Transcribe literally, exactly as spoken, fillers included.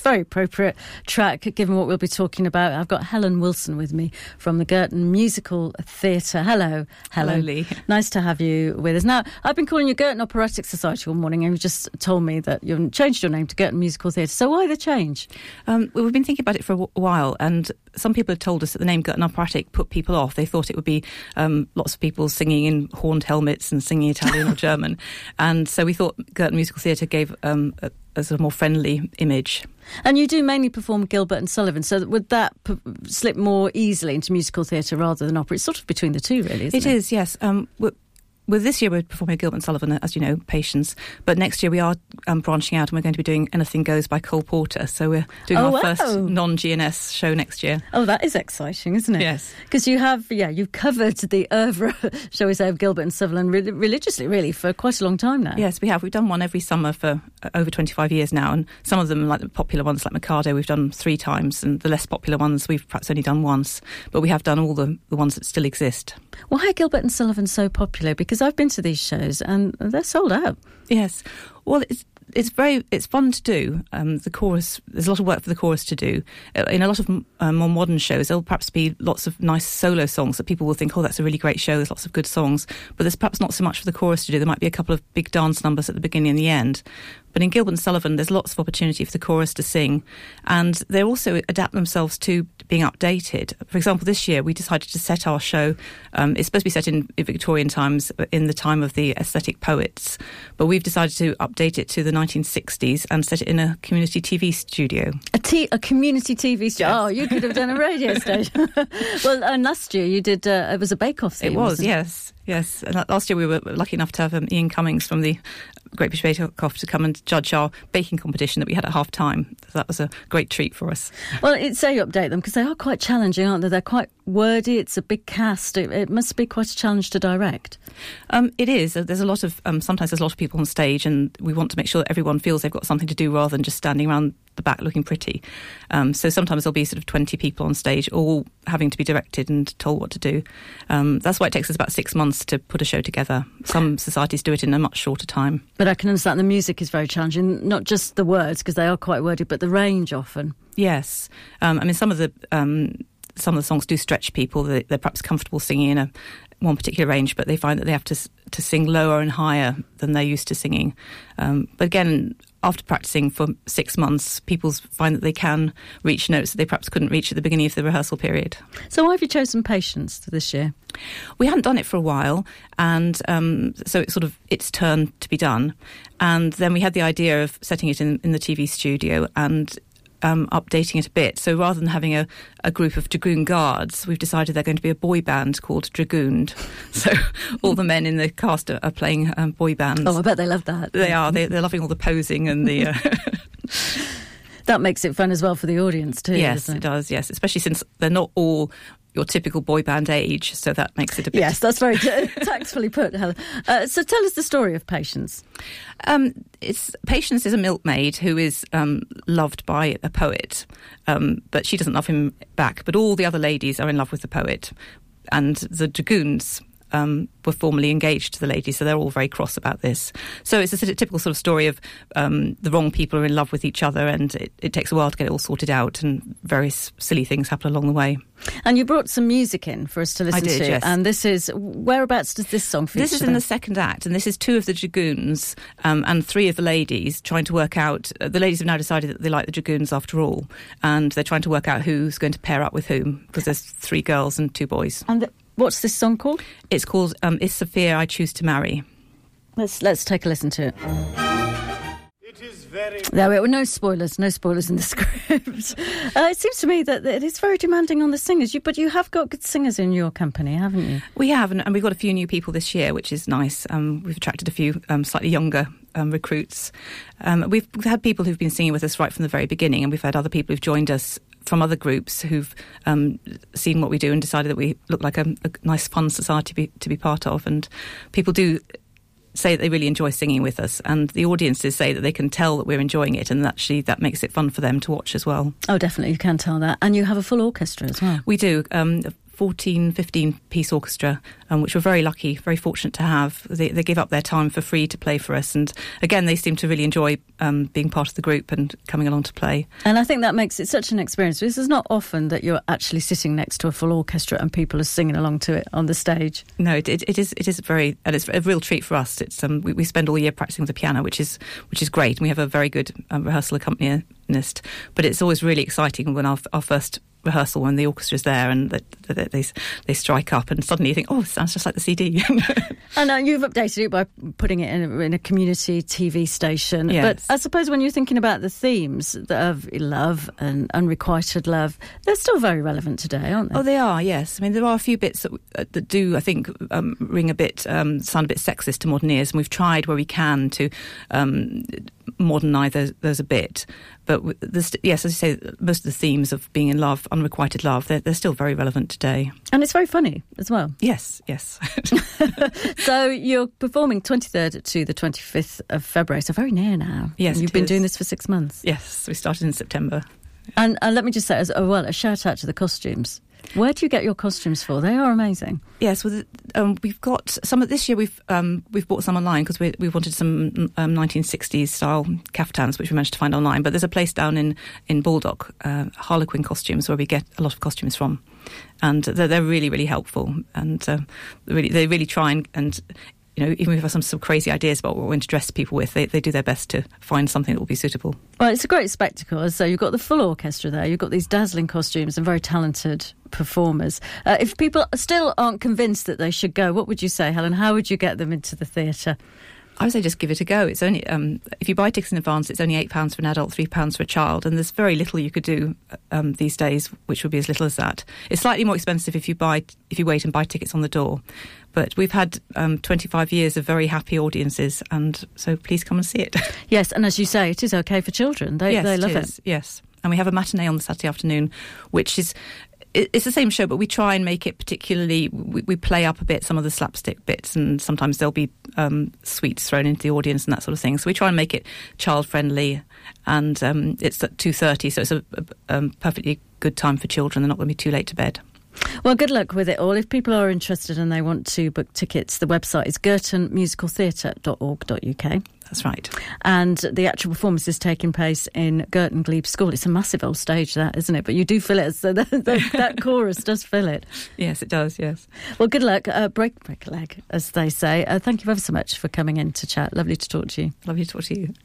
very appropriate track given what we'll be talking about. I've got Helen Wilson with me from the Girton Musical Theatre. Hello, Helen. Hello, Lee. Nice to have you with us. Now, I've been calling you Girton Operatic Society all morning, and you just told me that you've changed your name to Girton Musical Theatre. So why the change? Um, well, we've been thinking about it for a w- while, and some people have told us that the name Girton Operatic put people off. They thought it would be um, lots of people singing in horned helmets and singing Italian or German. And so we thought Girton Musical Theatre gave um, a, a sort of more friendly image. And you do mainly perform Gilbert and Sullivan, so would that p- slip more easily into musical theatre rather than opera? It's sort of between the two, really, isn't it? It is, yes. Um, Well, this year we're performing at Gilbert and Sullivan, as you know, Patience. But next year we are um, branching out, and we're going to be doing Anything Goes by Cole Porter. So we're doing oh, our wow. first non-G N S show next year. Oh, that is exciting, isn't it? Yes. Because you have, yeah, you've covered the oeuvre, shall we say, of Gilbert and Sullivan re- religiously, really, for quite a long time now. Yes, we have. We've done one every summer for uh, over twenty-five years now, and some of them, like the popular ones like Mikado, we've done three times, and the less popular ones we've perhaps only done once. But we have done all the, the ones that still exist. Why are Gilbert and Sullivan so popular? Because I've been to these shows and they're sold out. Yes. Well, it's it's very it's fun to do. Um, the chorus, there's a lot of work for the chorus to do. In a lot of uh, more modern shows, there'll perhaps be lots of nice solo songs that people will think, oh, that's a really great show. There's lots of good songs, but there's perhaps not so much for the chorus to do. There might be a couple of big dance numbers at the beginning and the end. But in Gilbert and Sullivan, there's lots of opportunity for the chorus to sing, and they also adapt themselves to being updated. For example, this year we decided to set our show, um, it's supposed to be set in Victorian times, in the time of the aesthetic poets, but we've decided to update it to the nineteen sixties and set it in a community T V studio. A, t- a community T V studio? Yes. Oh, you could have done a radio station. Well, and last year you did, uh, it was a bake-off theme, It was, wasn't it? yes. Yes, and last year we were lucky enough to have um, Ian Cummings from the Great British Bake Off to come and judge our baking competition that we had at half time. So that was a great treat for us. Well, it's say you update them because they are quite challenging, aren't they? They're quite wordy. It's a big cast. It, it must be quite a challenge to direct. Um, it is. There's a lot of um, sometimes there's a lot of people on stage, and we want to make sure that everyone feels they've got something to do rather than just standing around the back looking pretty. Um, so sometimes there'll be sort of twenty people on stage, all having to be directed and told what to do. Um, that's why it takes us about six months to put a show together. Some societies do it in a much shorter time. But I can understand the music is very challenging, not just the words, because they are quite wordy, but the range often. Yes. Um, I mean, some of the um, some of the songs do stretch people. They, they're perhaps comfortable singing in a one particular range, but they find that they have to to sing lower and higher than they're used to singing. Um, but again, after practicing for six months, people find that they can reach notes that they perhaps couldn't reach at the beginning of the rehearsal period. So why have you chosen Patience this year? We hadn't done it for a while, and um, so it's sort of its turn to be done. And then we had the idea of setting it in, in the T V studio and Um, updating it a bit. So rather than having a, a group of Dragoon Guards, we've decided they're going to be a boy band called Dragooned. So all the men in the cast are, are playing um, boy bands. Oh, I bet they love that. They are. They, they're loving all the posing and the... Uh... That makes it fun as well for the audience too, Yes, doesn't it? it does, yes. Especially since they're not all your typical boy band age, so that makes it a bit... Yes, that's very t- tactfully put, Helen. Uh, so tell us the story of Patience. Um, it's Patience is a milkmaid who is um, loved by a poet, um, but she doesn't love him back. But all the other ladies are in love with the poet. And the Dragoons um, were formerly engaged to the ladies, so they're all very cross about this. So it's a sort of typical sort of story of um, the wrong people are in love with each other, and it, it takes a while to get it all sorted out, and various silly things happen along the way. And you brought some music in for us to listen I did, to. yes. And this is, whereabouts does this song feature? This is in then? the second act, and this is two of the Dragoons um, and three of the ladies trying to work out... Uh, the ladies have now decided that they like the Dragoons after all, and they're trying to work out who's going to pair up with whom, because there's three girls and two boys. And the, what's this song called? It's called um, Is Sophia I Choose to Marry. Let's, let's take a listen to it. There we are. No spoilers, no spoilers in the script. Uh, it seems to me that, that it is very demanding on the singers, you, but you have got good singers in your company, haven't you? We have, and, and we've got a few new people this year, which is nice. Um, we've attracted a few um, slightly younger um, recruits. Um, we've, we've had people who've been singing with us right from the very beginning, and we've had other people who've joined us from other groups who've um, seen what we do and decided that we look like a, a nice, fun society to be, to be part of. And people do say that they really enjoy singing with us, and the audiences say that they can tell that we're enjoying it, and actually that makes it fun for them to watch as well. Oh, definitely, you can tell that. And you have a full orchestra as well. We do. Um, fourteen, fifteen piece orchestra, um, which we're very lucky, very fortunate to have. They, they give up their time for free to play for us. And again, they seem to really enjoy um, being part of the group and coming along to play. And I think that makes it such an experience. This is not often that you're actually sitting next to a full orchestra and people are singing along to it on the stage. No, it, it, it is it is very, and it's a real treat for us. It's um, we, we spend all year practicing the piano, which is which is great. And we have a very good um, rehearsal accompanist, but it's always really exciting when our, our first rehearsal, when the orchestra's there and they, they, they, they strike up and suddenly you think, oh, it sounds just like the C D. And uh, you've updated it by putting it in a, in a community T V station. Yes. But I suppose when you're thinking about the themes of love and unrequited love, they're still very relevant today, aren't they? Oh, they are, yes. I mean, there are a few bits that, uh, that do, I think, um, ring a bit, um, sound a bit sexist to modern ears, and we've tried where we can to um, modernise those, those a bit. But the, yes, as you say, most of the themes of being in love, unrequited love, they're, they're still very relevant today. And it's very funny as well. Yes, yes. So you're performing twenty-third to the twenty-fifth of February, so very near now. Yes, and you've been is. doing this for six months. Yes, we started in September. And uh, let me just say as oh, well, a shout out to the costumes. Where do you get your costumes for? They are amazing. Yes, well, um, we've got some of this year. We've um, we've bought some online because we we wanted some um, nineteen sixties style caftans, which we managed to find online. But there's a place down in in Baldock, uh, Harlequin Costumes, where we get a lot of costumes from, and they're, they're really really helpful, and uh, really they really try and. and You know, even if we have some, some crazy ideas about what we're going to dress people with, they, they do their best to find something that will be suitable. Well, it's a great spectacle. So you've got the full orchestra there, you've got these dazzling costumes and very talented performers. Uh, if people still aren't convinced that they should go, what would you say, Helen? How would you get them into the theatre? I would say just give it a go. It's only um, if you buy tickets in advance, it's only eight pounds for an adult, three pounds for a child, and there's very little you could do um, these days, which would be as little as that. It's slightly more expensive if you buy if you wait and buy tickets on the door, but we've had um, twenty-five years of very happy audiences, and so please come and see it. Yes, and as you say, it is okay for children. They yes, they love it. Is, it. Yes, and we have a matinee on the Saturday afternoon, which is. It's the same show, but we try and make it particularly, we, we play up a bit some of the slapstick bits, and sometimes there'll be um, sweets thrown into the audience and that sort of thing. So we try and make it child-friendly, and um, it's at two thirty, so it's a, a um, perfectly good time for children. They're not going to be too late to bed. Well, good luck with it all. If people are interested and they want to book tickets, the website is girton musical theatre dot org dot U K. That's right. And the actual performance is taking place in Girton Glebe School. It's a massive old stage, that, isn't it? But you do fill it, so that, that, that chorus does fill it. Yes, it does, yes. Well, good luck. Uh, break, break a leg, as they say. Uh, thank you ever so much for coming in to chat. Lovely to talk to you. Lovely to talk to you.